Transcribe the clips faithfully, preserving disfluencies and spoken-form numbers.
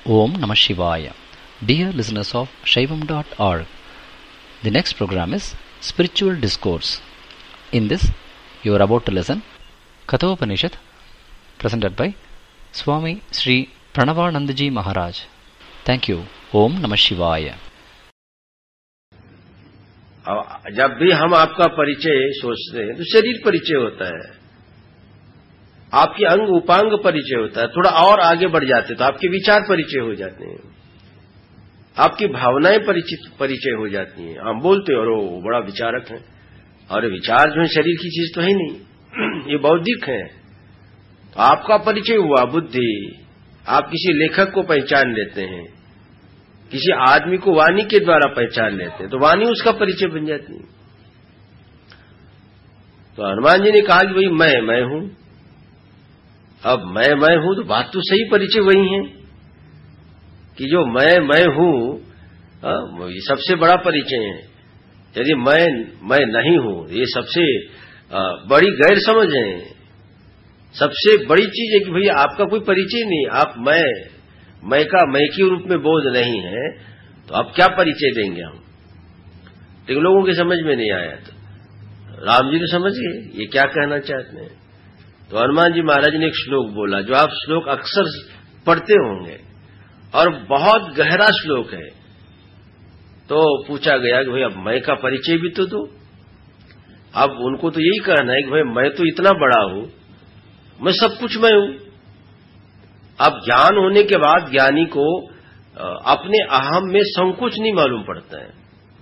Om Namah Shivaya. Dear listeners of Shaivam dot org, the next program is Spiritual Discourse. In this, you are about to listen Kathopanishad, presented by Swami Sri Pranavanandaji Maharaj. Thank you. Om Namah Shivaya. जब भी हम आपका परिचय सोचते हैं तो शरीर परिचय होता है, आपके अंग उपांग परिचय होता है। थोड़ा और आगे बढ़ जाते तो आपके विचार परिचय हो जाते हैं, आपकी भावनाएं परिचित परिचय हो जाती हैं। हम बोलते हैं और वो बड़ा विचारक है, और विचार जो है शरीर की चीज तो है नहीं, ये बौद्धिक है। तो आपका परिचय हुआ बुद्धि, आप किसी लेखक को पहचान लेते हैं, किसी आदमी को वाणी के द्वारा पहचान लेते हैं, तो वाणी उसका परिचय बन जाती है। तो हनुमान जी ने कहा कि भाई मैं मैं हूं। अब मैं मैं हूं तो बात तो सही, परिचय वही है कि जो मैं मैं हूं, ये सबसे बड़ा परिचय है। यदि मैं मैं नहीं हूं, ये सबसे बड़ी गैर समझ है। सबसे बड़ी चीज है कि भैया आपका कोई परिचय नहीं, आप मैं मैं का मैं के रूप में बोध नहीं है, तो अब क्या परिचय देंगे हम? लेकिन लोगों के समझ में नहीं आया। तो राम जी तो समझ गए ये क्या कहना चाहते हैं। तो हनुमान जी महाराज ने एक श्लोक बोला, जो आप श्लोक अक्सर पढ़ते होंगे और बहुत गहरा श्लोक है। तो पूछा गया कि भाई अब मैं का परिचय भी तो दो। अब उनको तो यही कहना है कि भाई मैं तो इतना बड़ा हूं, मैं सब कुछ मैं हूं। अब ज्ञान होने के बाद ज्ञानी को अपने अहम में संकोच नहीं मालूम पड़ता है।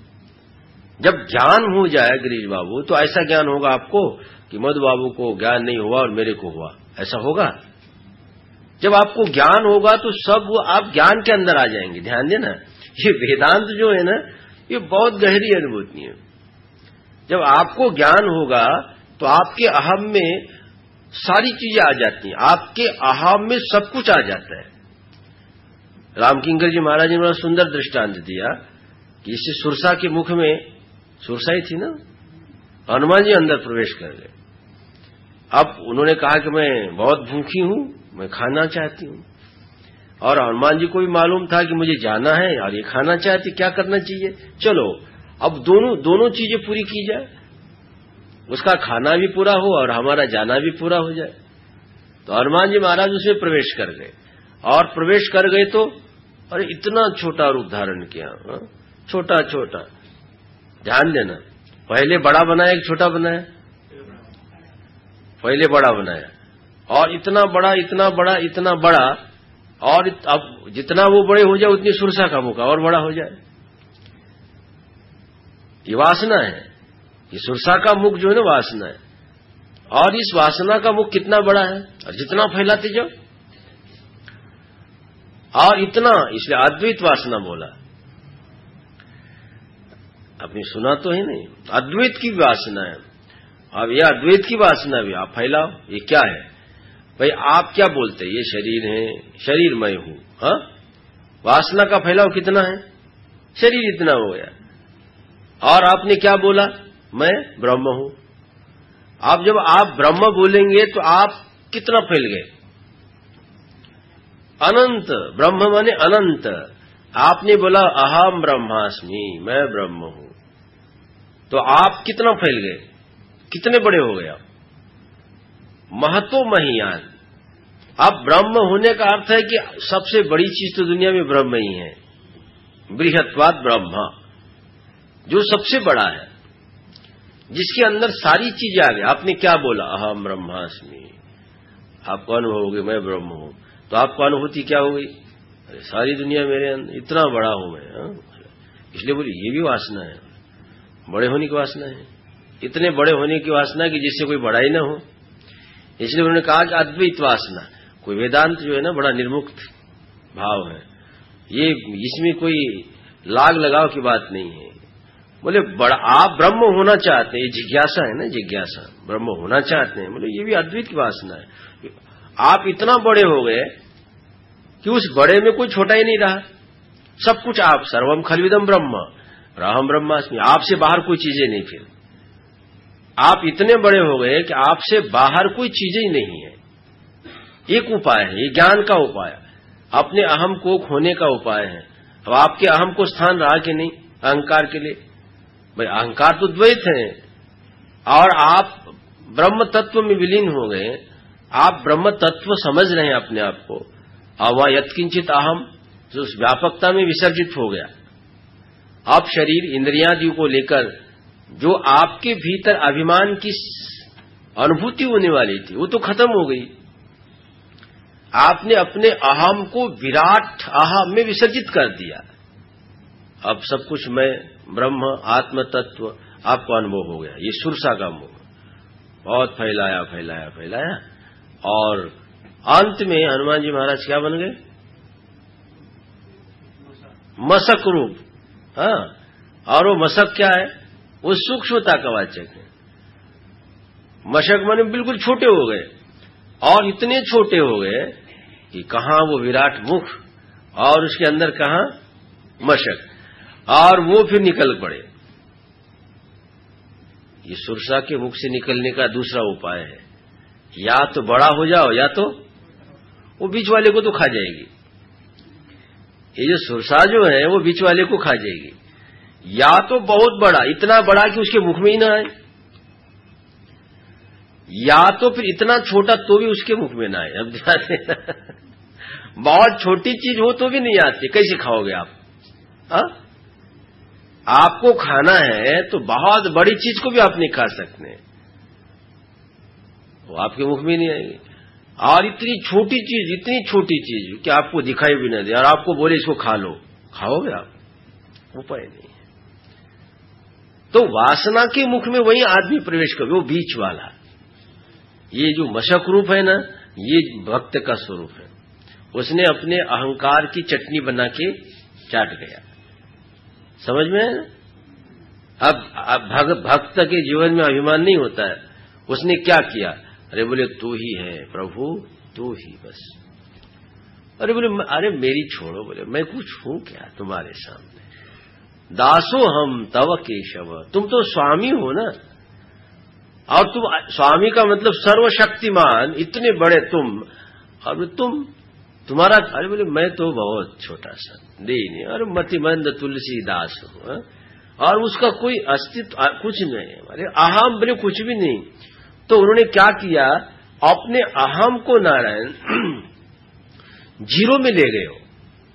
जब ज्ञान हो जाए गिरीश बाबू, तो ऐसा ज्ञान होगा आपको कि मधु बाबू को ज्ञान नहीं हुआ और मेरे को हुआ, ऐसा होगा। जब आपको ज्ञान होगा तो सब वो आप ज्ञान के अंदर आ जाएंगे। ध्यान देना, ये वेदांत जो है ना, ये बहुत गहरी अनुभूति है। जब आपको ज्ञान होगा तो आपके अहम में सारी चीजें आ जाती हैं, आपके अहम में सब कुछ आ जाता है। रामकिंकर जी महाराज ने बड़ा सुंदर दृष्टांत दिया कि इससे सुरसा के मुख में, सुरसा ही थी ना, हनुमान जी अंदर प्रवेश कर गए। अब उन्होंने कहा कि मैं बहुत भूखी हूं, मैं खाना चाहती हूं। और हनुमान जी को भी मालूम था कि मुझे जाना है और ये खाना चाहती, क्या करना चाहिए? चलो अब दोनों दोनों चीजें पूरी की जाए, उसका खाना भी पूरा हो और हमारा जाना भी पूरा हो जाए। तो हनुमान जी महाराज उसमें प्रवेश कर गए, और प्रवेश कर गए तो अरे इतना छोटा रूप धारण किया, हा? छोटा छोटा। ध्यान देना, पहले बड़ा बनाया कि छोटा बनाया? पहले बड़ा बनाया, और इतना बड़ा इतना बड़ा इतना बड़ा, और अब जितना वो बड़े हो जाए उतनी सुरसा का मुख और बड़ा हो जाए। ये वासना है, ये सुरसा का मुख जो है ना वासना है। और इस वासना का मुख कितना बड़ा है, और जितना फैलाते जाओ, और इतना, इसलिए अद्वैत वासना बोला। आपने सुना तो है नहीं, अद्वैत की वासना है। अब यह अद्वैत की वासना भी आप फैलाओ। ये क्या है भाई? आप क्या बोलते हैं? ये शरीर है, शरीर मैं हूं। हाँ, वासना का फैलाव कितना है? शरीर इतना हो गया। और आपने क्या बोला? मैं ब्रह्म हूं। आप जब आप ब्रह्म बोलेंगे तो आप कितना फैल गए? अनंत। ब्रह्म माने अनंत। आपने बोला अहम ब्रह्मास्मि, मैं ब्रह्म हूं, तो आप कितना फैल गए? कितने बड़े हो गए आप? महतो महियान। अब ब्रह्म होने का अर्थ है कि सबसे बड़ी चीज तो दुनिया में ब्रह्म ही है। बृहत्वाद ब्रह्म, जो सबसे बड़ा है, जिसके अंदर सारी चीजें आ गई। आपने क्या बोला? अहम ब्रह्मास्मि। आपको अनुभव हो गया मैं ब्रह्म हूं, तो आपको अनुभूति क्या हो गई? अरे सारी दुनिया मेरे अंदर, इतना बड़ा हूं मैं। हा? इसलिए बोली ये भी वासना है, बड़े होने की वासना है। इतने बड़े होने की वासना कि जिससे कोई बड़ा ही ना हो। इसलिए उन्होंने कहा कि अद्वैत वासना। कोई वेदांत जो है ना बड़ा निर्मुक्त भाव है, ये इसमें कोई लाग लगाव की बात नहीं है। बोले बड़ा आप ब्रह्म होना चाहते हैं, जिज्ञासा है ना, जिज्ञासा, ब्रह्म होना चाहते हैं। बोले ये भी अद्वैत की वासना है। आप इतना बड़े हो गए कि उस बड़े में कोई छोटा ही नहीं रहा, सब कुछ आप। सर्वम खलविदम ब्रह्म राहम ब्रह्मास्मि। आपसे बाहर कोई चीजें नहीं। फिर आप इतने बड़े हो गए कि आपसे बाहर कोई चीजें ही नहीं है। एक उपाय है, ये ज्ञान का उपाय। अपने अहम को खोने का उपाय है। अब आपके अहम को स्थान रहा कि नहीं अहंकार के लिए? भाई अहंकार तो द्वैत है और आप ब्रह्म तत्व में विलीन हो गए, आप ब्रह्म तत्व समझ रहे हैं अपने आप को, और वह यत्किंचित अहम जो उस व्यापकता में विसर्जित हो गया। अब शरीर इंद्रियादि को लेकर जो आपके भीतर अभिमान की अनुभूति होने वाली थी वो तो खत्म हो गई। आपने अपने अहम को विराट अहम में विसर्जित कर दिया। अब सब कुछ मैं ब्रह्म आत्म तत्व आपको अनुभव हो गया। ये सुरसा का मोह बहुत फैलाया फैलाया फैलाया और अंत में हनुमान जी महाराज क्या बन गए? मशक रूप। हाँ, और वो मशक क्या है? वो सूक्ष्मता का वाचक है। मशक माने बिल्कुल छोटे हो गए और इतने छोटे हो गए कि कहां वो विराट मुख और उसके अंदर कहां मशक, और वो फिर निकल पड़े। ये सुरसा के मुख से निकलने का दूसरा उपाय है, या तो बड़ा हो जाओ या तो वो बीच वाले को तो खा जाएगी। ये जो सुरसा जो है वो बीच वाले को खा जाएगी, या तो बहुत बड़ा, इतना बड़ा कि उसके मुख में ही ना आए, या तो फिर इतना छोटा तो भी उसके मुख में ना आए। अब बहुत छोटी चीज हो तो भी नहीं आती, कैसे खाओगे आप? हा? आपको खाना है तो बहुत बड़ी चीज को भी आप नहीं खा सकते, वो आपके मुख में नहीं आएगी। और इतनी छोटी चीज, इतनी छोटी चीज कि आपको दिखाई भी ना दे और आपको बोले इसको खा लो, खाओगे आप? उपाय नहीं है। तो वासना के मुख में वही आदमी प्रवेश करे, वो बीच वाला। ये जो मशक रूप है ना, ये भक्त का स्वरूप है। उसने अपने अहंकार की चटनी बना के चाट गया। समझ में है? अब, अब भग, भक्त के जीवन में अभिमान नहीं होता है। उसने क्या किया? अरे बोले तू ही है प्रभु, तू ही बस। अरे बोले अरे मेरी छोड़ो, बोले मैं कुछ हूं क्या तुम्हारे सामने? दासो हम तव केशव, तुम तो स्वामी हो ना, और तुम स्वामी का मतलब सर्वशक्तिमान, इतने बड़े तुम, और तुम तुम्हारा, अरे बोले मैं तो बहुत छोटा सा दे नहीं, अरे मतिमंद तुलसीदास हूं, और उसका कोई अस्तित्व कुछ नहीं है। अरे अहम बोले कुछ भी नहीं। तो उन्होंने क्या किया? अपने अहम को नारायण जीरो में ले गए हो।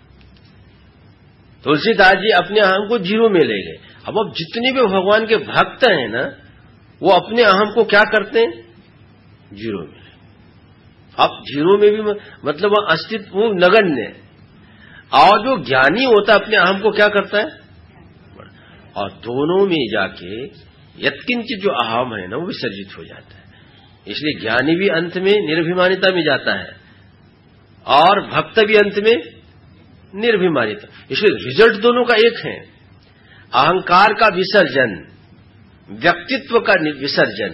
तुलसीदास जी अपने अहम को जीरो में ले गए। अब अब जितने भी भगवान के भक्त हैं ना, वो अपने अहम को क्या करते हैं? जीरो में। अब जीरो में भी मतलब अस्तित्व नगण्य है। और जो ज्ञानी होता है अपने अहम को क्या करता है? और दोनों में जाके यत्किंचित जो अहम है ना वो विसर्जित हो जाता है। इसलिए ज्ञानी भी अंत में निर्भिमानिता में जाता है और भक्त भी अंत में निर्भिमानिता। इसलिए रिजल्ट दोनों का एक है, अहंकार का विसर्जन, व्यक्तित्व का विसर्जन।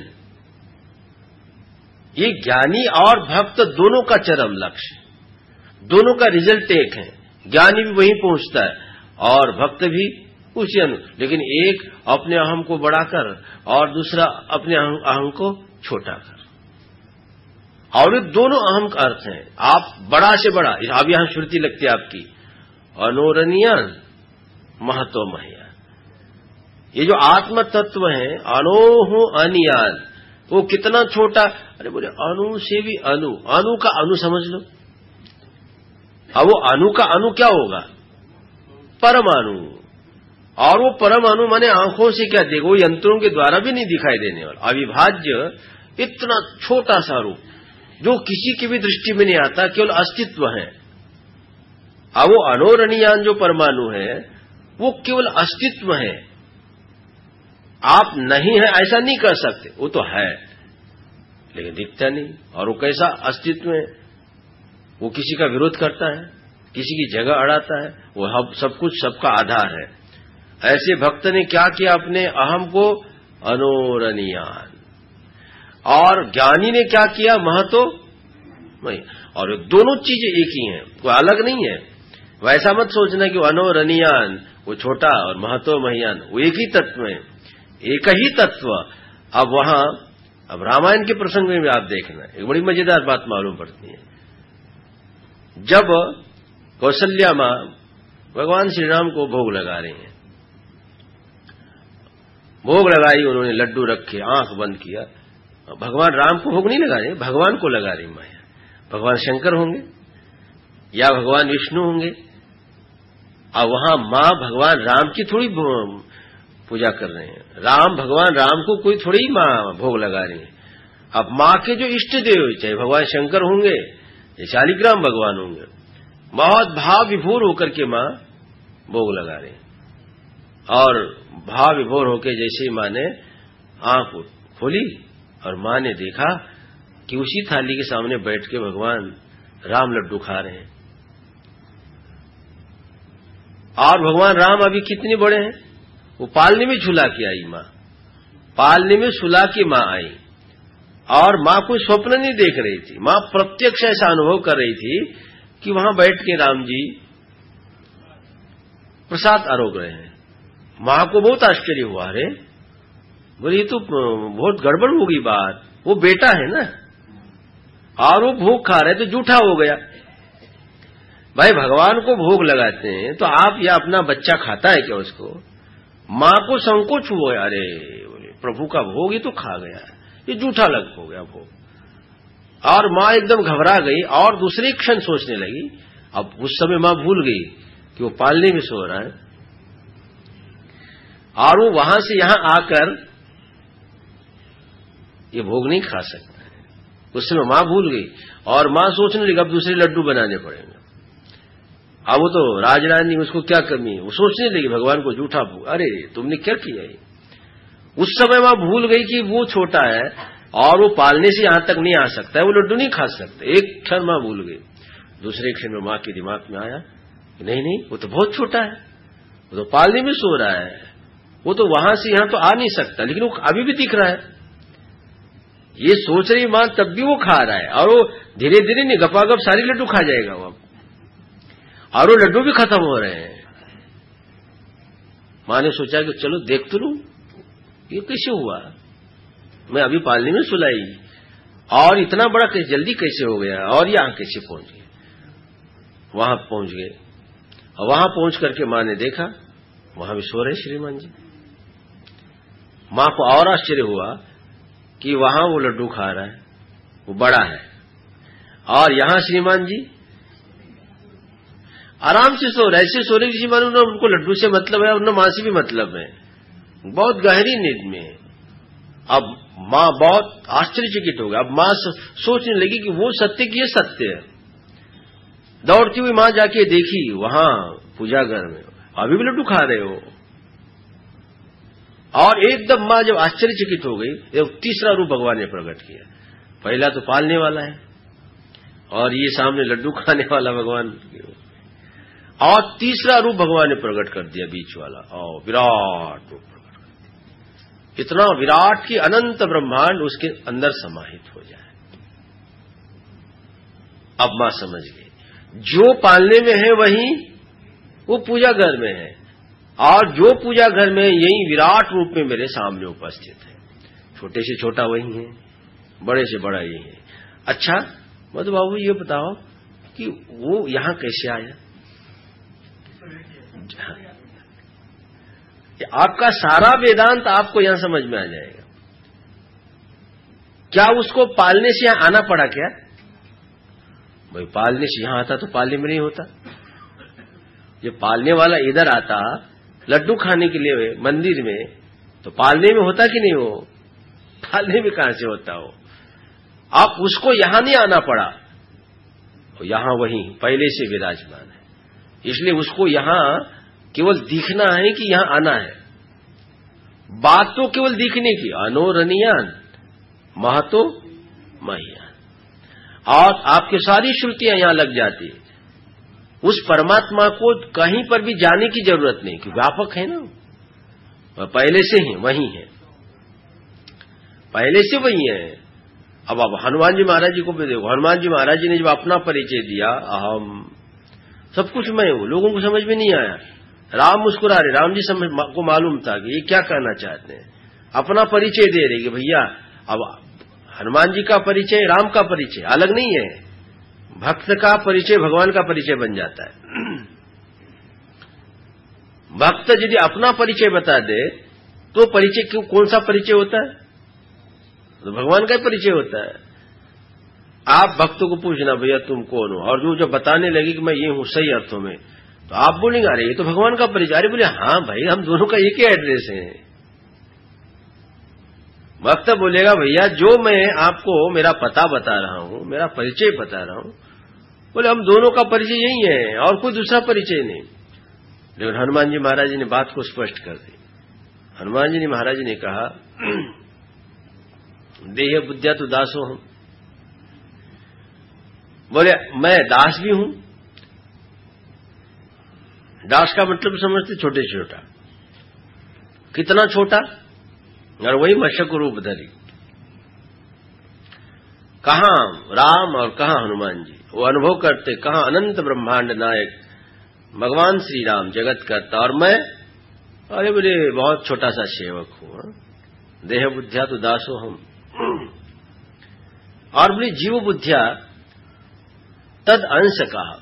ये ज्ञानी और भक्त दोनों का चरम लक्ष्य, दोनों का रिजल्ट एक है। ज्ञानी भी वहीं पहुंचता है और भक्त भी उसी अनु, लेकिन एक अपने अहम को बढ़ाकर और दूसरा अपने अहम को छोटा कर। और ये दोनों अहम का अर्थ हैं। आप बड़ा से बड़ा, अब यहां श्रुति लगती है आपकी, अनोरणीयान महतो महियान। ये जो आत्म तत्व है अनोहु अनियान, वो कितना छोटा। अरे बोले अणु से भी अणु, अणु का अणु समझ लो। अब वो अणु का अणु क्या होगा? परमाणु। और वो परमाणु माने आंखों से क्या देखो, यंत्रों के द्वारा भी नहीं दिखाई देने वाला अविभाज्य इतना छोटा सा रूप जो किसी की भी दृष्टि में नहीं आता, केवल अस्तित्व है। अब वो अनोरणीयान जो परमाणु है वो केवल अस्तित्व है, आप नहीं है ऐसा नहीं कर सकते। वो तो है लेकिन दिखता नहीं। और वो कैसा अस्तित्व है? वो किसी का विरोध करता है, किसी की जगह अड़ाता है, वो सब कुछ सबका आधार है। ऐसे भक्त ने क्या किया? अपने अहम को अनोरणीयान। और ज्ञानी ने क्या किया? महतो नहीं। और दोनों चीजें एक ही हैं, कोई अलग नहीं है। वैसा मत सोचना कि वो अनोरणीयान वो छोटा और महतो महियान, वो एक ही तत्व है, एक ही तत्व। अब वहां अब रामायण के प्रसंग में भी आप देखना, एक बड़ी मजेदार बात मालूम पड़ती है। जब कौशल्या मां भगवान श्री राम को भोग लगा रहे हैं। भोग लगाई उन्होंने, लड्डू रखे, आंख बंद किया। भगवान राम को भोग नहीं लगा रहे, भगवान को लगा रही माया। भगवान शंकर होंगे या भगवान विष्णु होंगे, और वहां मां भगवान राम की थोड़ी पूजा कर रहे हैं। राम भगवान राम को कोई थोड़ी ही मां भोग लगा रही है। अब मां के जो इष्ट देव, चाहे भगवान शंकर होंगे या शालिग्राम भगवान होंगे, बहुत भाव विभोर होकर के मां भोग लगा रहे हैं। और भाव विभोर होकर जैसे ही मां ने आंख खोली और मां ने देखा कि उसी थाली के सामने बैठ के भगवान राम लड्डू खा रहे हैं। और भगवान राम अभी कितने बड़े हैं, वो पालने में झूला के आई मां, पालने में सुला के मां आई। और मां कोई स्वप्न नहीं देख रही थी, मां प्रत्यक्ष ऐसा अनुभव कर रही थी कि वहां बैठ के राम जी प्रसाद आरोग रहे हैं। मां को बहुत आश्चर्य हुआ, अरे बोले ये तो बहुत गड़बड़ होगी बात, वो बेटा है ना और वो भोग खा रहे तो जूठा हो गया। भाई भगवान को भोग लगाते हैं तो आप या अपना बच्चा खाता है क्या उसको? मां को संकोच हुआ, अरे बोले प्रभु का भोग ही तो खा गया, ये जूठा लग हो गया भोग। और मां एकदम घबरा गई और दूसरे क्षण सोचने लगी। अब उस समय मां भूल गई कि वो पालने में सो रहा है और वो वहां से यहां आकर ये भोग नहीं खा सकता है। उस समय मां भूल गई और मां सोचने लगी अब दूसरे लड्डू बनाने पड़ेंगे। अब वो तो राजरानी, उसको क्या कमी है, वो सोचने लगी भगवान को जूठा भोग, अरे तुमने क्या किया है। उस समय मां भूल गई कि वो छोटा है और वो पालने से यहां तक नहीं आ सकता है, वो लड्डू नहीं खा सकता। एक क्षण मां भूल गई, दूसरे क्षण में मां के दिमाग में आया नहीं नहीं वो तो बहुत छोटा है, वो तो पालने में सो रहा है, वो तो वहां से यहां तो आ नहीं सकता, लेकिन वो अभी भी दिख रहा है। ये सोच रही मां तब भी वो खा रहा है और वो धीरे धीरे नहीं गपागप सारी लड्डू खा जाएगा वो, और वो लड्डू भी खत्म हो रहे हैं। मां ने सोचा कि चलो देख तो लूं ये कैसे हुआ, मैं अभी पालने में सुलाई और इतना बड़ा कैसे जल्दी कैसे हो गया, और यहां कैसे पहुंच गए। वहां पहुंच गए और वहां पहुंच करके मां ने देखा वहां भी सो रहे श्रीमान जी। मां को और आश्चर्य हुआ कि वहां वो लड्डू खा रहा है, वो बड़ा है, और यहां श्रीमान जी आराम से सो रहे। ऐसे सो रहे किसी मालूम ना उनको लड्डू से मतलब है और न मां से भी मतलब है, बहुत गहरी नींद में। अब मां बहुत आश्चर्यचकित हो गई। अब मां सोचने लगी कि वो सत्य की ये सत्य है। दौड़ती हुई मां जाके देखी वहां पूजा घर में अभी भी लड्डू खा रहे हो, और एकदम मां जब आश्चर्यचकित हो गई, एक तीसरा रूप भगवान ने प्रकट किया। पहला तो पालने वाला है और ये सामने लड्डू खाने वाला भगवान, और तीसरा रूप भगवान ने प्रकट कर दिया बीच वाला, और विराट रूप प्रकट कर दिया। इतना विराट कि अनंत ब्रह्मांड उसके अंदर समाहित हो जाए। अब मां समझ गई जो पालने में है वही वो पूजा घर में है, और जो पूजा घर में यही विराट रूप में मेरे सामने उपस्थित है। छोटे से छोटा वही है, बड़े से बड़ा यही है। अच्छा मधु बाबू ये बताओ कि वो यहां कैसे आया? आपका सारा वेदांत आपको यहां समझ में आ जाएगा। क्या उसको पालने से यहां आना पड़ा क्या? भाई पालने से यहां आता तो पालने में नहीं होता। ये पालने वाला इधर आता लड्डू खाने के लिए मंदिर में, तो पालने में होता कि नहीं? हो पालने में कहां से होता हो? आप उसको यहां नहीं आना पड़ा, यहां वहीं पहले से विराजमान है, इसलिए उसको यहां केवल दिखना है कि यहां आना है। बात तो केवल दिखने की, अनोरनियान महतो महियान, और आपकी सारी श्रुतियां यहां लग जाती है। उस परमात्मा को कहीं पर भी जाने की जरूरत नहीं, कि व्यापक है ना, वह पहले से ही वही है, पहले से वही है। अब अब हनुमान जी महाराज जी को भी देखो, हनुमान जी महाराज जी ने जब अपना परिचय दिया, अहम सब कुछ मैं हूं, लोगों को समझ में नहीं आया। राम मुस्कुरा रहे, राम जी समझ को मालूम था कि ये क्या कहना चाहते हैं, अपना परिचय दे रहे कि भैया अब हनुमान जी का परिचय राम का परिचय अलग नहीं है, भक्त का परिचय भगवान का परिचय बन जाता है। भक्त यदि अपना परिचय बता दे तो परिचय क्यों, कौन सा परिचय होता है? तो भगवान का ही परिचय होता है। आप भक्तों को पूछना भैया तुम कौन हो, और जो जब बताने लगे कि मैं ये हूं सही अर्थों में, तो आप बोलेंगे अरे ये तो भगवान का परिचय। अरे बोले हाँ भाई हम दोनों का एक ही एड्रेस है। भक्त बोलेगा भैया जो मैं आपको मेरा पता बता रहा हूं, मेरा परिचय बता रहा हूं, बोले हम दोनों का परिचय यही है और कोई दूसरा परिचय नहीं। लेकिन हनुमान जी महाराज जी ने बात को स्पष्ट कर दी। हनुमान जी ने महाराज जी ने कहा देह बुद्धिया तो दासो हम, बोले मैं दास भी हूं। दास का मतलब समझते छोटे छोटा, कितना छोटा, और वही मशक रूप धरी। कहां राम और कहां हनुमान जी, वो अनुभव करते कहां अनंत ब्रह्मांड नायक भगवान श्री राम जगत करता, और मैं अरे बोले बहुत छोटा सा सेवक हूं। देह बुद्धिया तो दासो हम, और बोले जीव बुद्धिया तद अंश कहा।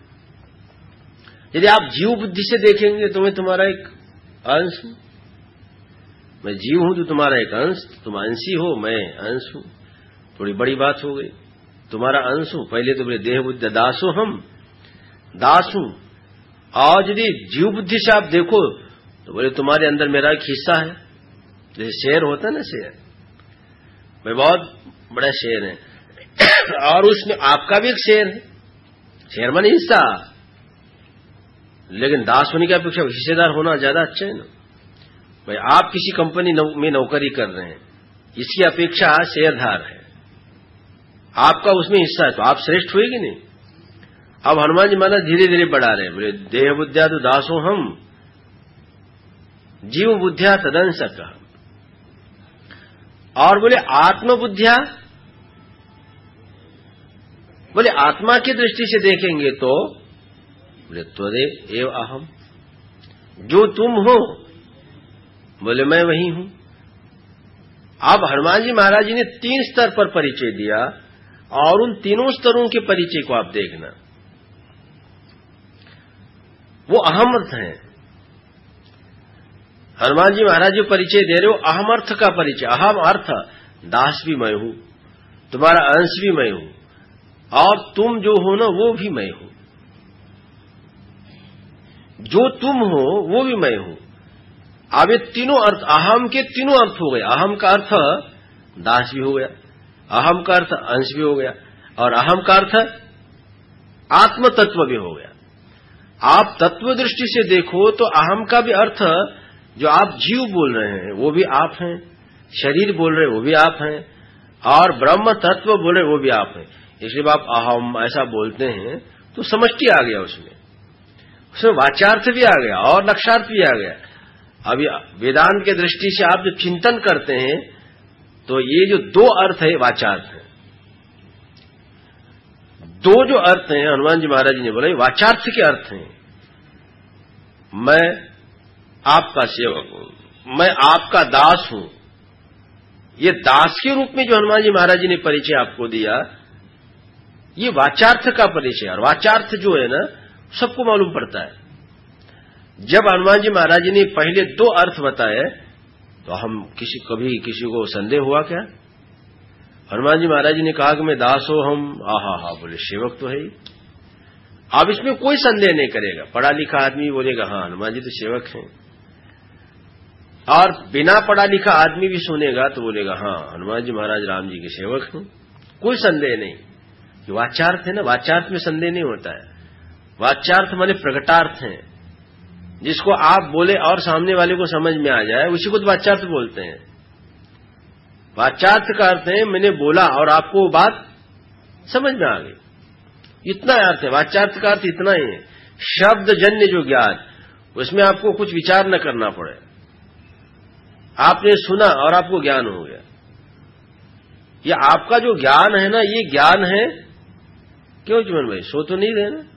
यदि आप जीव बुद्धि से देखेंगे तो मैं तुम्हारा एक अंश हूं। मैं जीव हूं तो तुम्हारा एक अंश, तुम अंशी हो, मैं अंश हूं। थोड़ी बड़ी बात हो गई, तुम्हारा अंश हूं। पहले तो बोले देह बुद्धि दासो हम, दास हूं। और यदि जीव बुद्धि से आप देखो तो बोले तुम्हारे अंदर मेरा एक हिस्सा है। जैसे शेर होता है ना, शेर भाई बहुत बड़ा शेर है और उसमें आपका भी एक शेर है। शेर माने हिस्सा, लेकिन दास होने की अपेक्षा हिस्सेदार होना ज्यादा अच्छा है ना। भाई आप किसी कंपनी में नौकरी कर रहे हैं, इसकी अपेक्षा शेयरधार है, आपका उसमें हिस्सा है, तो आप श्रेष्ठ हुए कि नहीं। अब हनुमान जी महाराज धीरे धीरे बढ़ा रहे हैं, बोले देह बुद्धिया तो दासो हम, जीव बुद्धिया तदंश कहा। और बोले आत्म बुद्धिया, बोले आत्मा की दृष्टि से देखेंगे तो बोले त्वदेव एव अहम, जो तुम हो बोले मैं वही हूं। अब हनुमान जी महाराज जी ने तीन स्तर पर परिचय दिया, और उन तीनों स्तरों के परिचय को आप देखना, वो अहम अर्थ है। हनुमान जी महाराज जी परिचय दे रहे हो अहम अर्थ का परिचय। अहम अर्थ दास भी मैं हूं, तुम्हारा अंश भी मैं हूं, और तुम जो हो ना वो भी मैं हूं। जो तुम हो वो भी मैं हूं। अब ये तीनों अर्थ, अहम के तीनों अर्थ हो गए। अहम का अर्थ दास भी हो गया, अहम का अर्थ अंश भी हो गया, और अहम का अर्थ आत्म तत्व भी हो गया। आप तत्व दृष्टि से देखो तो अहम का भी अर्थ, जो आप जीव बोल रहे हैं वो भी आप हैं, शरीर बोल रहे हैं वो भी आप हैं, और ब्रह्म तत्व बोल रहे वो भी आप हैं। इसलिए आप अहम ऐसा बोलते हैं तो समष्टि आ गया, उसमें उसमें वाचार्थ भी आ गया और लक्षार्थ भी आ गया। अभी वेदांत के दृष्टि से आप जब चिंतन करते हैं तो ये जो दो अर्थ है वाचार्थ है। दो जो अर्थ हैं हनुमान जी महाराज जी ने बोला, वाचार्थ के अर्थ हैं। मैं आपका सेवक हूं, मैं आपका दास हूं। ये दास के रूप में जो हनुमान जी महाराज जी ने परिचय आपको दिया, ये वाचार्थ का परिचय। और वाचार्थ जो है ना सबको मालूम पड़ता है। जब हनुमान जी महाराज जी ने पहले दो अर्थ बताए तो हम किसी कभी किसी को संदेह हुआ क्या? हनुमान जी महाराज जी ने कहा कि मैं दास हो हम, आहा हा बोले सेवक तो है ही। अब इसमें कोई संदेह नहीं करेगा। पढ़ा लिखा आदमी बोलेगा हाँ हनुमान जी तो सेवक हैं, और बिना पढ़ा लिखा आदमी भी सुनेगा तो बोलेगा हाँ हनुमान जी महाराज राम जी के सेवक हैं। कोई संदेह नहीं। कि वाचार्थ है ना, वाचार्थ में संदेह नहीं होता है। वाचार्थ माने प्रकटार्थ है, जिसको आप बोले और सामने वाले को समझ में आ जाए, उसी को तो वाचार्थ बोलते हैं। वाचार्थ का अर्थ है मैंने बोला और आपको वो बात समझ में आ गई, इतना अर्थ है। वाचार्थ का अर्थ इतना ही है। शब्द जन्य जो ज्ञान, उसमें आपको कुछ विचार न करना पड़े, आपने सुना और आपको ज्ञान हो गया। ये आपका जो ज्ञान है ना, ये ज्ञान है। क्यों चिमन भाई, सो तो नहीं रहे ना?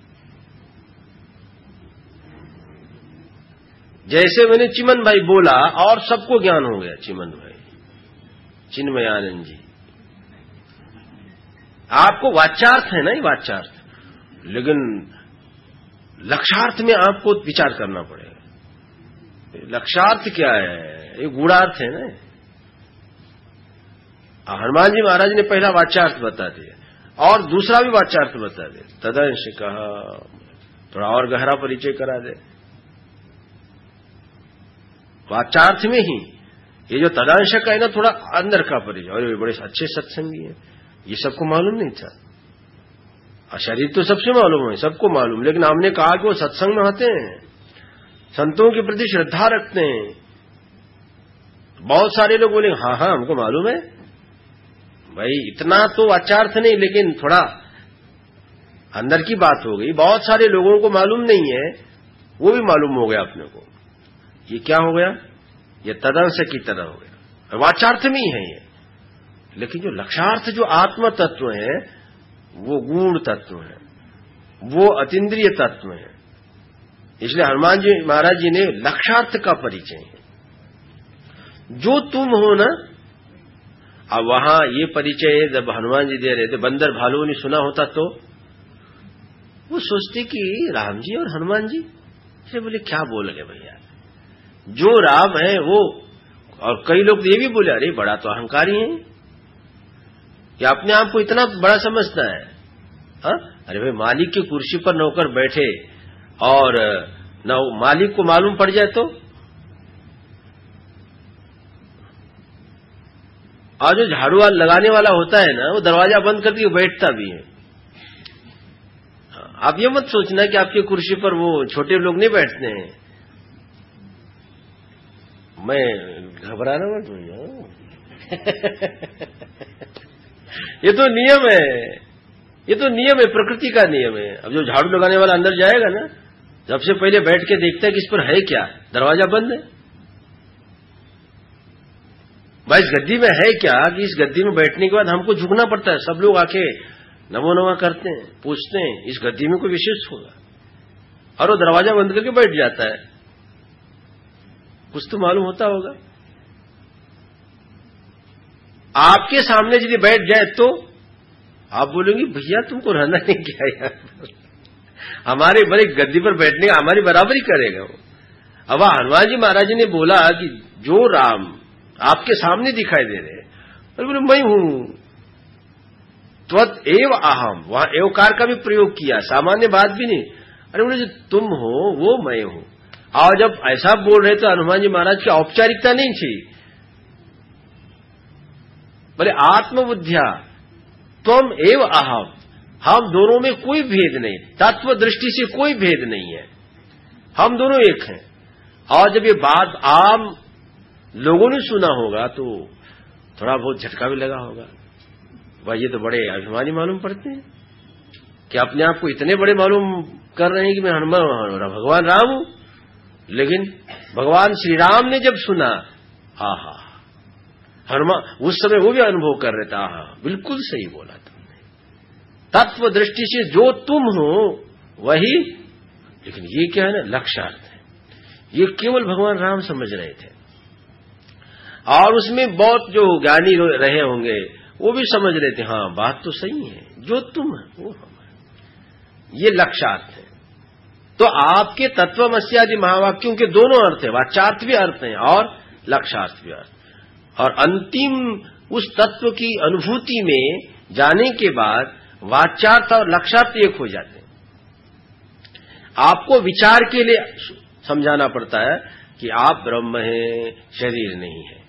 जैसे मैंने चिमन भाई बोला और सबको ज्ञान हो गया। चिमन भाई, चिन्मयानंद जी, आपको वाच्यार्थ है ना, ये वाच्यार्थ, लेकिन लक्ष्यार्थ में आपको विचार करना पड़ेगा। लक्ष्यार्थ क्या है? ये गूढ़ार्थ है ना। हनुमान जी महाराज ने पहला वाच्यार्थ बता दिया और दूसरा भी वाच्यार्थ बता दिया। तदंश कहा, थोड़ा और गहरा परिचय करा दे वाच्यार्थ में ही। ये जो तदंश का है ना, थोड़ा अंदर का परिचय। और ये बड़े अच्छे सत्संगी हैं, ये सबको मालूम नहीं था। और शरीर तो सबसे मालूम है, सबको मालूम, लेकिन हमने कहा कि वो सत्संग में आते हैं, संतों के प्रति श्रद्धा रखते हैं। बहुत सारे लोग बोले हाँ हाँ हमको मालूम है भाई, इतना तो वाच्यार्थ नहीं, लेकिन थोड़ा अंदर की बात हो गई। बहुत सारे लोगों को मालूम नहीं है, वो भी मालूम हो गया अपने को। ये क्या हो गया? ये तदंश की तरह हो गया, वाच्यार्थ में ही है ये। लेकिन जो लक्ष्यार्थ, जो आत्म तत्व है, वो गूढ़ तत्व है, वो अतीन्द्रिय तत्व है। इसलिए हनुमान जी महाराज जी ने लक्ष्यार्थ का परिचय है। जो तुम हो ना, अब वहां ये परिचय जब हनुमान जी दे रहे थे, बंदर भालुओं ने सुना होता तो वो सोचते कि राम जी और हनुमान जी से बोले क्या बोल गए भैया, जो राम है वो। और कई लोग ये भी बोले अरे बड़ा तो अहंकारी है, या अपने आप को इतना बड़ा समझता है। हा? अरे भाई, मालिक की कुर्सी पर नौकर बैठे और न मालिक को मालूम पड़ जाए तो। और जो झाड़ू लगाने वाला होता है ना, वो दरवाजा बंद करके बैठता भी है। आप ये मत सोचना कि आपकी कुर्सी पर वो छोटे लोग नहीं बैठते हैं। मैं घबराना मत भैया, ये तो नियम है, ये तो नियम है, प्रकृति का नियम है। अब जो झाड़ू लगाने वाला अंदर जाएगा ना, सबसे पहले बैठ के देखता है कि इस पर है क्या, दरवाजा बंद है, भाई इस गद्दी में है क्या, कि इस गद्दी में बैठने के बाद हमको झुकना पड़ता है। सब लोग आके नमो नमः करते हैं, पूछते हैं इस गद्दी में कोई विशेष होगा, और वो दरवाजा बंद करके बैठ जाता है। कुछ तो मालूम होता होगा। आपके सामने यदि बैठ जाए तो आप बोलेंगे भैया तुमको रहना नहीं क्या यार, हमारे बड़े गद्दी पर बैठने का हमारी बराबरी करेगा वो। अब हनुमान जी महाराज जी ने बोला कि जो राम आपके सामने दिखाई दे रहे, और बोले मैं हूं, त्वत एव अहम, वहां एवकार का भी प्रयोग किया, सामान्य बात भी नहीं। अरे बोले जो तुम हो वो मैं हूं। और जब ऐसा बोल रहे तो हनुमान जी महाराज की औपचारिकता नहीं थी, बोले आत्मबुद्धिया तुम एव अहम, हम दोनों में कोई भेद नहीं, तत्व दृष्टि से कोई भेद नहीं है, हम दोनों एक हैं। और जब ये बात आम लोगों ने सुना होगा तो थोड़ा बहुत झटका भी लगा होगा, भाई ये तो बड़े अभिमानी मालूम पड़ते हैं कि अपने आप को इतने बड़े मालूम कर रहे हैं कि मैं हनुमान भगवान राम हूं। लेकिन भगवान श्री राम ने जब सुना, आहा, हनुमान उस समय वो भी अनुभव कर रहे थे, आहा बिल्कुल सही बोला तुमने, तत्व दृष्टि से जो तुम हो वही। लेकिन ये क्या है ना, लक्ष्यार्थ है, ये केवल भगवान राम समझ रहे थे। और उसमें बहुत जो ज्ञानी रहे होंगे वो भी समझ रहे थे, हाँ बात तो सही है, जो तुम है वो हम है। ये लक्ष्यार्थ है। तो आपके तत्वमस्यादि महावाक्यों के दोनों अर्थ है, वाच्यार्थ भी अर्थ है और लक्ष्यार्थ भी अर्थ। और अंतिम उस तत्व की अनुभूति में जाने के बाद वाच्यार्थ और लक्ष्यार्थ एक हो जाते हैं। आपको विचार के लिए समझाना पड़ता है कि आप ब्रह्म हैं, शरीर नहीं है,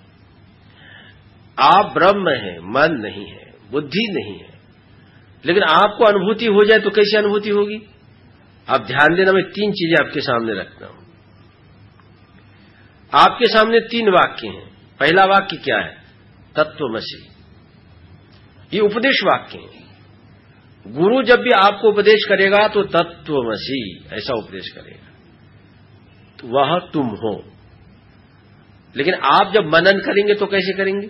आप ब्रह्म हैं, मन नहीं है, बुद्धि नहीं है। लेकिन आपको अनुभूति हो जाए तो कैसी अनुभूति होगी? आप ध्यान देना, मैं तीन चीजें आपके सामने रखता हूं। आपके सामने तीन वाक्य हैं। पहला वाक्य क्या है? तत्वमसि। ये उपदेश वाक्य है। गुरु जब भी आपको उपदेश करेगा तो तत्वमसि ऐसा उपदेश करेगा, तो वह तुम हो। लेकिन आप जब मनन करेंगे तो कैसे करेंगे?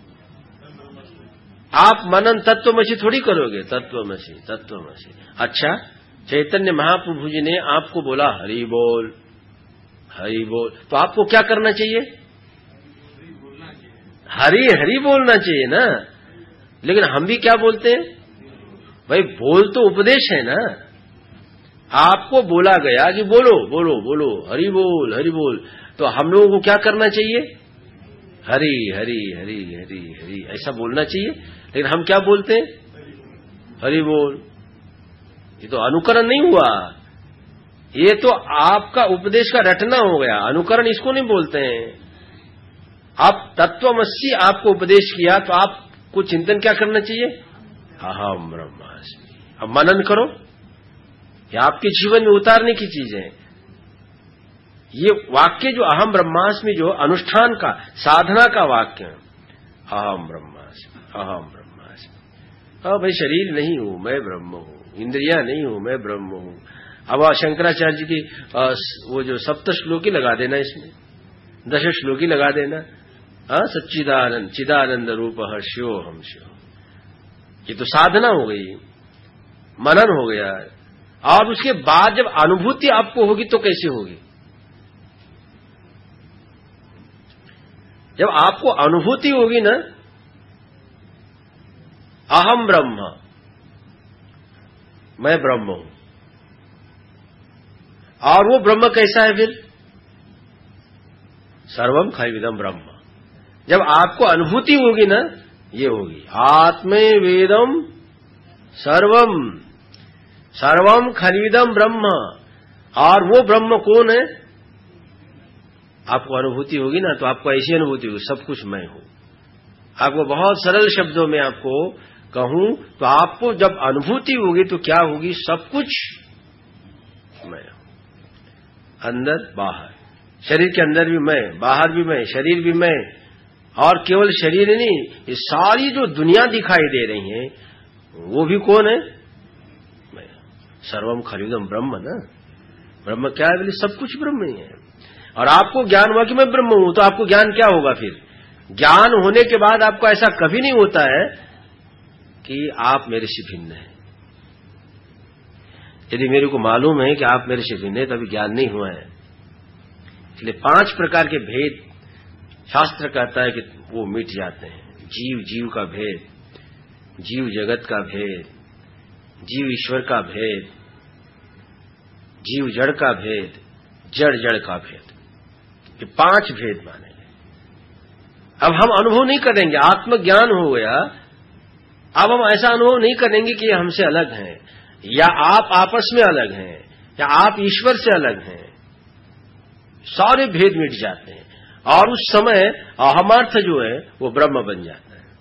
आप मनन तत्वमसि थोड़ी करोगे, तत्वमसि तत्वमसि। अच्छा, चैतन्य महाप्रभु जी ने आपको बोला हरि बोल हरि बोल, तो आपको क्या करना चाहिए? हरि हरि बोलना चाहिए ना। लेकिन हम भी क्या बोलते हैं? भाई बोल तो उपदेश है ना, आपको बोला गया कि बोलो बोलो बोलो हरि बोल हरि बोल, तो हम लोगों को क्या करना चाहिए? हरि हरि हरि हरि हरि ऐसा बोलना चाहिए। लेकिन हम क्या बोलते हैं? हरि बोल। ये तो अनुकरण नहीं हुआ, ये तो आपका उपदेश का रटना हो गया। अनुकरण इसको नहीं बोलते हैं। आप तत्वमसी आपको उपदेश किया तो आपको चिंतन क्या करना चाहिए? अहम ब्रह्मास्मि। अब मनन करो, ये आपके जीवन में उतारने की चीज है। ये वाक्य जो अहम ब्रह्मास्मि, जो अनुष्ठान का साधना का वाक्य है, अहम ब्रह्मास्मि अहम ब्रह्मास्मि। हाँ भाई, शरीर नहीं हूं मैं ब्रह्म हूं, इंद्रियां नहीं हूं मैं ब्रह्म हूं। अब शंकराचार्य जी की वो जो सप्त श्लोकी लगा देना, इसमें दश श्लोकी लगा देना। हाँ, सच्चिदानंद चिदानंद रूप शिवो हम शिव। ये तो साधना हो गई, मनन हो गया। और उसके बाद जब अनुभूति आपको होगी तो कैसे होगी? जब आपको अनुभूति होगी ना, अहम ब्रह्म, मैं ब्रह्म हूं। और वो ब्रह्म कैसा है फिर? सर्वम खलविदम ब्रह्म। जब आपको अनुभूति होगी ना, ये होगी आत्मे वेदम सर्वम सर्वम खलविदम ब्रह्म। और वो ब्रह्म कौन है? आपको अनुभूति होगी ना, तो आपको ऐसी अनुभूति होगी, सब कुछ मैं हूं। आपको बहुत सरल शब्दों में आपको कहूं तो आपको जब अनुभूति होगी तो क्या होगी? सब कुछ मैं हूं, अंदर बाहर। शरीर के अंदर भी मैं, बाहर भी मैं, शरीर भी मैं। और केवल शरीर नहीं, ये सारी जो दुनिया दिखाई दे रही है वो भी कौन है? मैं। सर्वम खलविदम ब्रह्म ना, ब्रह्म क्या है? बोले सब कुछ ब्रह्म ही है। और आपको ज्ञान हुआ कि मैं ब्रह्म हूं, तो आपको ज्ञान क्या होगा फिर? ज्ञान होने के बाद आपको ऐसा कभी नहीं होता है कि आप मेरे से भिन्न हैं। यदि मेरे को मालूम है कि आप मेरे से भिन्न हैं, तभी ज्ञान नहीं हुआ है। इसलिए पांच प्रकार के भेद शास्त्र कहता है कि वो मिट जाते हैं। जीव जीव का भेद, जीव जगत का भेद, जीव ईश्वर का भेद, जीव जड़ का भेद, जड़ जड़ का भेद। ये पांच भेद माने गए। अब हम अनुभव नहीं करेंगे, आत्मज्ञान हो गया। अब हम ऐसा अनुभव नहीं करेंगे कि ये हमसे अलग हैं, या आप आपस में अलग हैं, या आप ईश्वर से अलग हैं। सारे भेद मिट जाते हैं और उस समय अहमार्थ जो है वो ब्रह्म बन जाता है।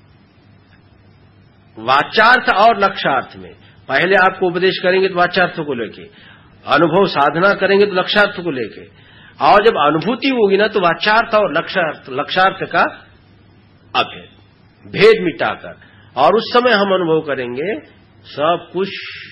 वाचार्थ और लक्ष्यार्थ में पहले आपको उपदेश करेंगे तो वाचार्थ को लेके, अनुभव साधना करेंगे तो लक्ष्यार्थ को लेके, और जब अनुभूति होगी ना तो वाचार्थ और लक्ष्यार्थ लक्ष्यार्थ का अभेद, भेद मिटाकर, और उस समय हम अनुभव करेंगे सब कुछ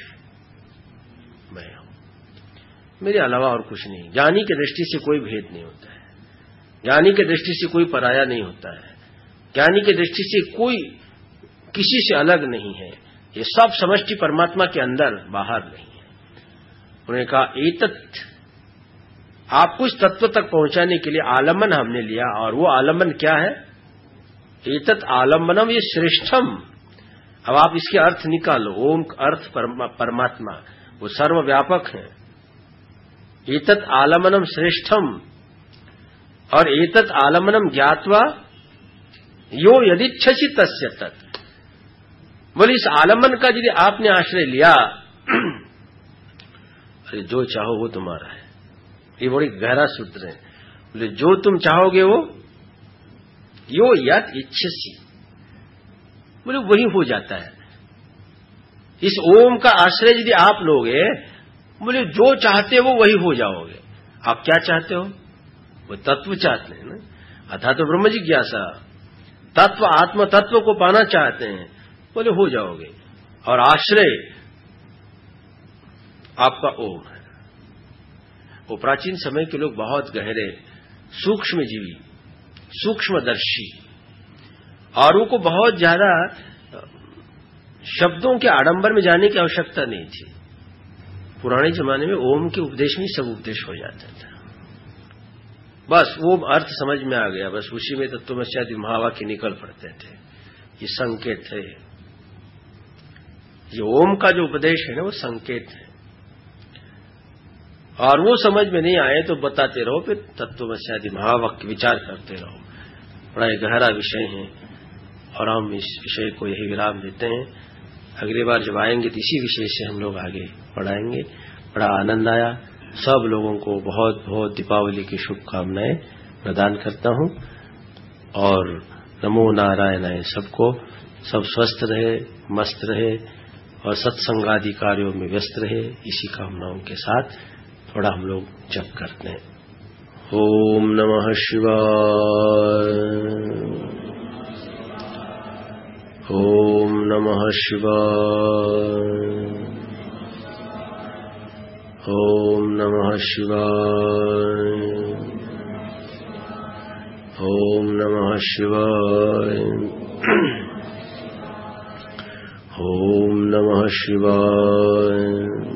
मैं हूं, मेरे अलावा और कुछ नहीं। ज्ञानी की दृष्टि से कोई भेद नहीं होता है, ज्ञानी की दृष्टि से कोई पराया नहीं होता है, ज्ञानी की दृष्टि से कोई किसी से अलग नहीं है। ये सब समष्टि परमात्मा के अंदर, बाहर नहीं है। उन्होंने कहा एतत्, आपको इस तत्व तक पहुंचाने के लिए आलम्बन हमने लिया, और वो आलम्बन क्या है? एतत् आलम्बनम, ये श्रेष्ठम। अब आप इसके अर्थ निकालो। ओम अर्थ परमात्मा, वो सर्वव्यापक है। एतत् आलम्बनम श्रेष्ठम, और एतत् आलम्बनम ज्ञात्वा यो यदिच्छसि तस्य तत्। बोले इस आलम्बन का यदि आपने आश्रय लिया, अरे जो चाहो वो तुम्हारा है। ये बड़ी गहरा सूत्र है। बोले जो तुम चाहोगे वो, यो यत इच्छसि, बोले वही हो जाता है। इस ओम का आश्रय यदि आप लोगे, बोले जो चाहते हो वही हो जाओगे। आप क्या चाहते हो? वो तत्व चाहते हैं ना, अथा तो ब्रह्म जिज्ञासा, तत्व आत्म तत्व को पाना चाहते हैं, बोले हो जाओगे। और आश्रय आपका ओम है। वो प्राचीन समय के लोग बहुत गहरे सूक्ष्म जीवी, सूक्ष्मदर्शी, और उनको बहुत ज्यादा शब्दों के आडंबर में जाने की आवश्यकता नहीं थी। पुराने जमाने में ओम के उपदेश में सब उपदेश हो जाता था। बस वो अर्थ समझ में आ गया, बस उसी में तत्वमस्यादि महावाक्य निकल पड़ते थे। ये संकेत है, ये ओम का जो उपदेश है ना वो संकेत है, और वो समझ में नहीं आए तो बताते रहो, फिर तत्वमसि आदि महावाक्य विचार करते रहो। बड़ा एक गहरा विषय है और हम इस विषय को यही विराम देते हैं। अगली बार जब आएंगे तो इसी विषय से हम लोग आगे बढ़ाएंगे। बड़ा आनंद आया। सब लोगों को बहुत बहुत दीपावली की शुभकामनाएं प्रदान करता हूं और नमो नारायणाय। सबको सब स्वस्थ रहे, मस्त रहे और सत्संग आदि कार्यों में व्यस्त रहे, इसी कामनाओं के साथ थोड़ा हम लोग जप करते हैं। ओम नमः शिवाय, ओम नमः शिवाय, ओम नमः शिवाय, ओम नमः शिवाय, ओम नमः शिवाय,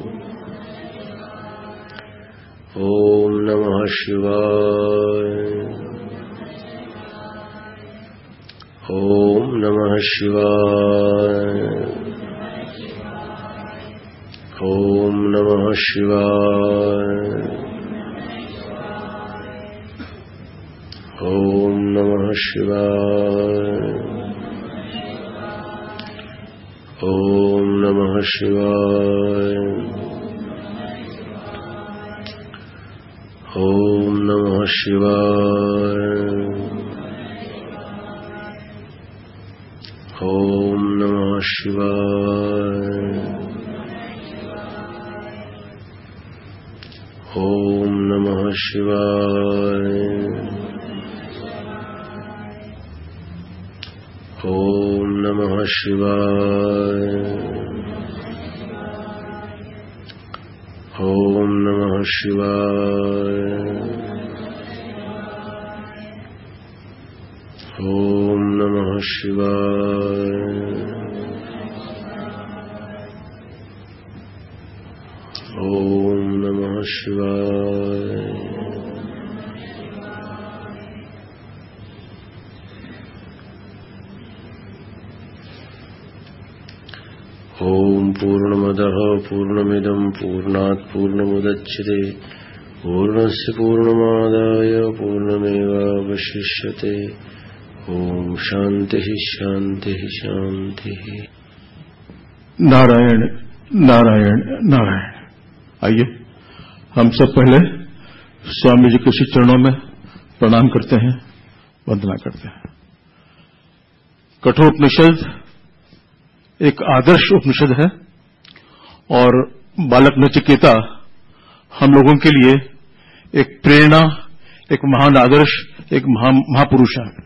ओम नमः शिवाय, ओम नमः शिवाय, ओम नमः शिवाय, ओम नमः शिवाय, ओम नमः शिवाय, ओम नमः शिवाय, ओम नमः शिवाय, ओम नमः शिवाय, ओम नमः शिवाय, ओम नमः शिवाय, ओम नमः शिवाय, ओम नमः शिवाय। ओम पूर्णमदः पूर्णमिदं पूर्णात् पूर्णमुदच्यते पूर्णस्य पूर्णमादाय पूर्णमेवावशिष्यते। ओम शांति शांति शांति। नारायण नारायण नारायण। आइए हम सब पहले स्वामी जी के श्री चरणों में प्रणाम करते हैं, वंदना करते हैं। कठोपनिषद एक आदर्श उपनिषद है और बालक नचिकेता हम लोगों के लिए एक प्रेरणा, एक महान आदर्श, एक महा, महापुरुष है।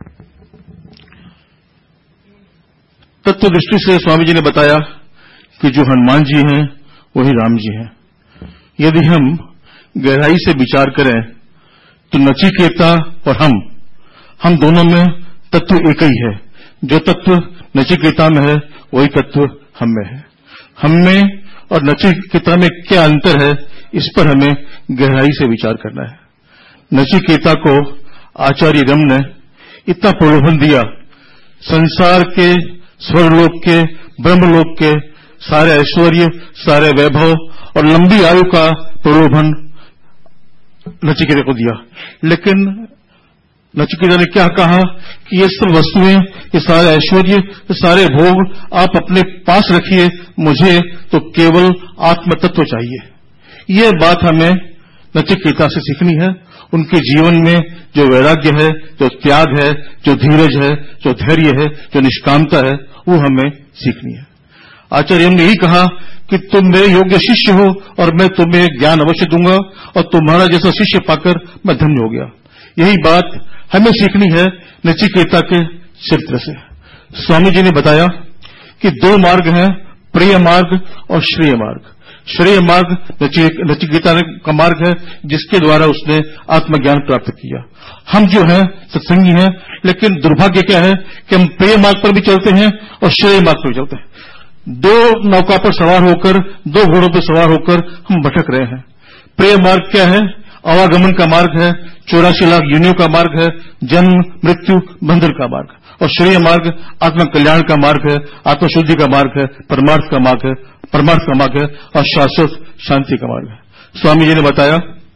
तत्व दृष्टि से स्वामी जी ने बताया कि जो हनुमान जी हैं वही राम जी हैं। यदि हम गहराई से विचार करें तो नचिकेता और हम हम दोनों में तत्व एक ही है। जो तत्व नचिकेता में है वही तत्व हम में है। हम में और नचिकेता में क्या अंतर है, इस पर हमें गहराई से विचार करना है। नचिकेता को आचार्य रम ने इतना प्रलोभन दिया, संसार के, स्वर्गलोक के, ब्रह्मलोक के सारे ऐश्वर्य, सारे वैभव और लंबी आयु का प्रलोभन नचिकेता को दिया। लेकिन नचिकेता ने क्या कहा कि ये सब वस्तुएं, ये सारे ऐश्वर्य, ये सारे भोग आप अपने पास रखिए, मुझे तो केवल आत्म तत्व चाहिए। ये बात हमें नचिकेता से सीखनी है। उनके जीवन में जो वैराग्य है, जो त्याग है, जो धीरज है, जो धैर्य है, जो निष्कामता है, वो हमें सीखनी है। आचार्य ने यही कहा कि तुम मेरे योग्य शिष्य हो और मैं तुम्हें ज्ञान अवश्य दूंगा और तुम्हारा जैसा शिष्य पाकर मैं धन्य हो गया। यही बात हमें सीखनी है नचिकेता के चरित्र से। स्वामी जी ने बताया कि दो मार्ग हैं, प्रिय मार्ग और श्रेय मार्ग। श्रेय मार्ग नचिकेता का मार्ग है जिसके द्वारा उसने आत्मज्ञान प्राप्त किया। हम जो हैं सत्संगी हैं, लेकिन दुर्भाग्य क्या है कि हम प्रिय मार्ग पर भी चलते हैं और श्रेय मार्ग पर भी चलते हैं। दो नौका पर सवार होकर, दो घोड़ों पर सवार होकर हम भटक रहे हैं। प्रिय मार्ग क्या है? आवागमन का मार्ग है, चौरासी लाख योनियों का मार्ग है, जन्म मृत्यु बंधन का मार्ग। और श्रेय मार्ग आत्म कल्याण का मार्ग है, आत्मशुद्धि का मार्ग है, परमार्थ का मार्ग है, परमार्थ का मार्ग है और शाश्वत शांति का मार्ग है। स्वामी जी ने बताया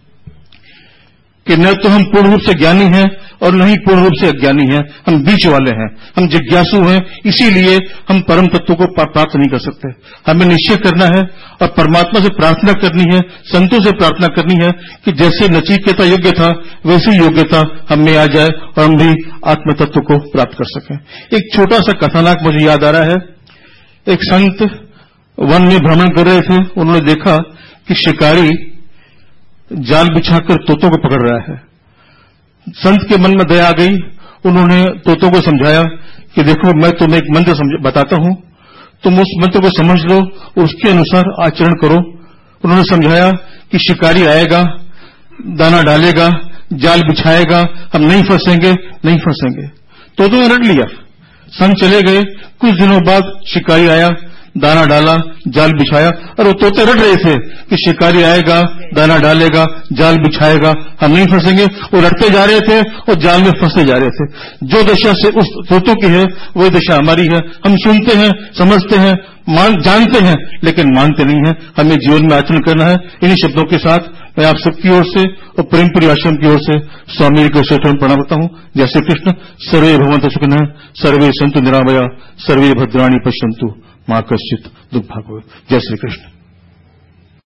कि न तो हम पूर्ण रूप से ज्ञानी हैं और न ही पूर्ण रूप से अज्ञानी हैं, हम बीच वाले हैं, हम जिज्ञासु हैं, इसीलिए हम परम तत्व को प्राप्त नहीं कर सकते। हमें निश्चय करना है और परमात्मा से प्रार्थना करनी है, संतों से प्रार्थना करनी है कि जैसे नचिकेता योग्य था वैसी योग्यता हम में आ जाए और हम भी आत्म तत्व को प्राप्त कर सकें। एक छोटा सा कथानक मुझे याद आ रहा है। एक संत वन में भ्रमण कर रहे थे, उन्होंने देखा कि शिकारी जाल बिछाकर तोतों को पकड़ रहा है। संत के मन में दया आ गई, उन्होंने तोतों को समझाया कि देखो मैं तुम्हें एक मंत्र बताता हूं, तुम उस मंत्र को समझ लो, उसके अनुसार आचरण करो। उन्होंने समझाया कि शिकारी आएगा, दाना डालेगा, जाल बिछाएगा, हम नहीं फंसेंगे, नहीं फंसेंगे। तोतों ने रट लिया, संत चले गए। कुछ दिनों बाद शिकारी आया, दाना डाला, जाल बिछाया, और वो तोते रट रहे थे कि शिकारी आएगा, दाना डालेगा, जाल बिछाएगा, हम नहीं फंसेंगे। वो रटते जा रहे थे और जाल में फंसते जा रहे थे। जो दशा से उस तोतों की है वही दशा हमारी है। हम सुनते हैं, समझते हैं, मान जानते हैं, लेकिन मानते नहीं हैं। हमें जीवन में आचरण करना है। इन्हीं शब्दों के साथ मैं आप सबकी ओर से और प्रेमपुरी आश्रम की ओर से स्वामी को श्रेष्ठ प्रणाम करता हूं। जय श्री कृष्ण। सर्वे भवन्तु सुखिनः, सर्वे सन्तु निरामया, सर्वे भद्राणि पश्यन्तु, मां कश्चित् दुःखभाग् भवेत्। जय श्री कृष्ण।